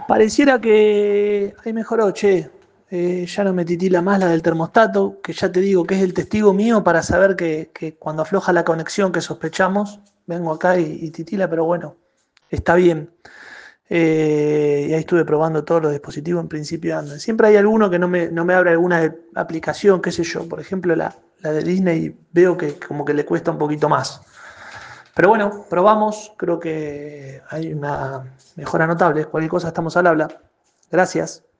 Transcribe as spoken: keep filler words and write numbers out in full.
Pareciera que hay mejorado, che. Eh, ya no me titila más la del termostato, que ya te digo que es el testigo mío para saber que, que cuando afloja la conexión que sospechamos, vengo acá y, y titila, pero bueno, está bien. Eh, y ahí estuve probando todos los dispositivos, en principio andan. Siempre hay alguno que no me, no me abre alguna aplicación, qué sé yo. Por ejemplo, la, la de Disney veo que como que le cuesta un poquito más. Pero bueno, probamos, creo que hay una mejora notable. Cualquier cosa estamos al habla. Gracias.